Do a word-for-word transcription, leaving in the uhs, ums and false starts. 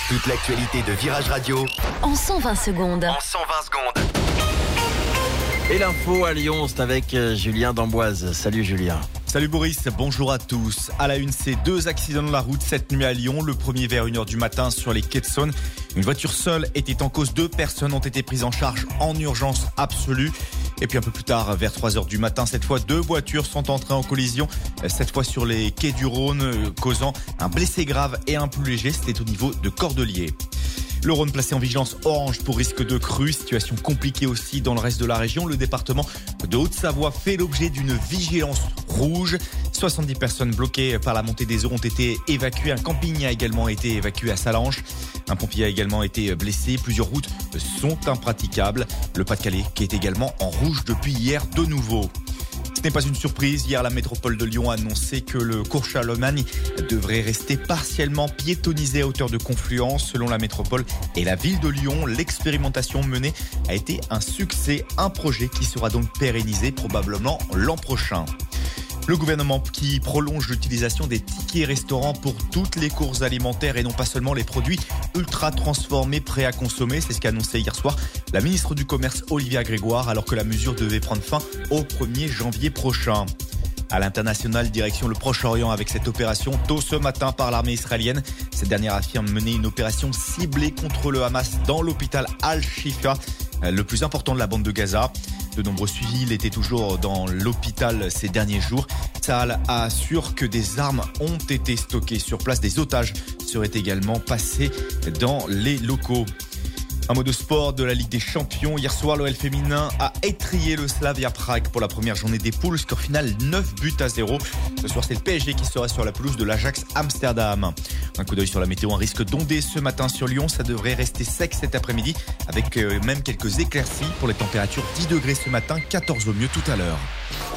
Toute l'actualité de Virage Radio en cent vingt secondes. En cent vingt secondes. Et l'info à Lyon, c'est avec Julien d'Amboise. Salut Julien. Salut Boris, bonjour à tous. À la une, ces deux accidents de la route cette nuit à Lyon. Le premier vers une heure du matin sur les quais de Saône. Une voiture seule était en cause. Deux personnes ont été prises en charge en urgence absolue. Et puis un peu plus tard, vers trois heures du matin, cette fois, deux voitures sont entrées en collision. Cette fois sur les quais du Rhône, causant un blessé grave et un plus léger. C'était au niveau de Cordeliers. Le Rhône placé en vigilance orange pour risque de crue. Situation compliquée aussi dans le reste de la région. Le département de Haute-Savoie fait l'objet d'une vigilance rouge. soixante-dix personnes bloquées par la montée des eaux ont été évacuées. Un camping a également été évacué à Salanches. Un pompier a également été blessé. Plusieurs routes sont impraticables. Le Pas-de-Calais qui est également en rouge depuis hier de nouveau. Ce n'est pas une surprise. Hier, la métropole de Lyon a annoncé que le cours Charlemagne devrait rester partiellement piétonnisé à hauteur de Confluence. Selon la métropole et la ville de Lyon, l'expérimentation menée a été un succès. Un projet qui sera donc pérennisé probablement l'an prochain. Le gouvernement qui prolonge l'utilisation des tickets restaurants pour toutes les courses alimentaires et non pas seulement les produits ultra transformés prêts à consommer. C'est ce qu'a annoncé hier soir la ministre du Commerce Olivia Grégoire, alors que la mesure devait prendre fin au premier janvier prochain. À l'international, direction le Proche-Orient avec cette opération tôt ce matin par l'armée israélienne. Cette dernière affirme mener une opération ciblée contre le Hamas dans l'hôpital Al-Shifa, le plus important de la bande de Gaza. De nombreux civils étaient toujours dans l'hôpital ces derniers jours. Tsahal assure que des armes ont été stockées sur place. Des otages seraient également passés dans les locaux. Un mot de sport de la Ligue des Champions. Hier soir, l'O L féminin a étrillé le Slavia Prague pour la première journée des poules. Score final neuf buts à zéro. Ce soir, c'est le P S G qui sera sur la pelouse de l'Ajax Amsterdam. Un coup d'œil sur la météo. Un risque d'ondée ce matin sur Lyon. Ça devrait rester sec cet après-midi avec même quelques éclaircies pour les températures. dix degrés ce matin, quatorze au mieux tout à l'heure.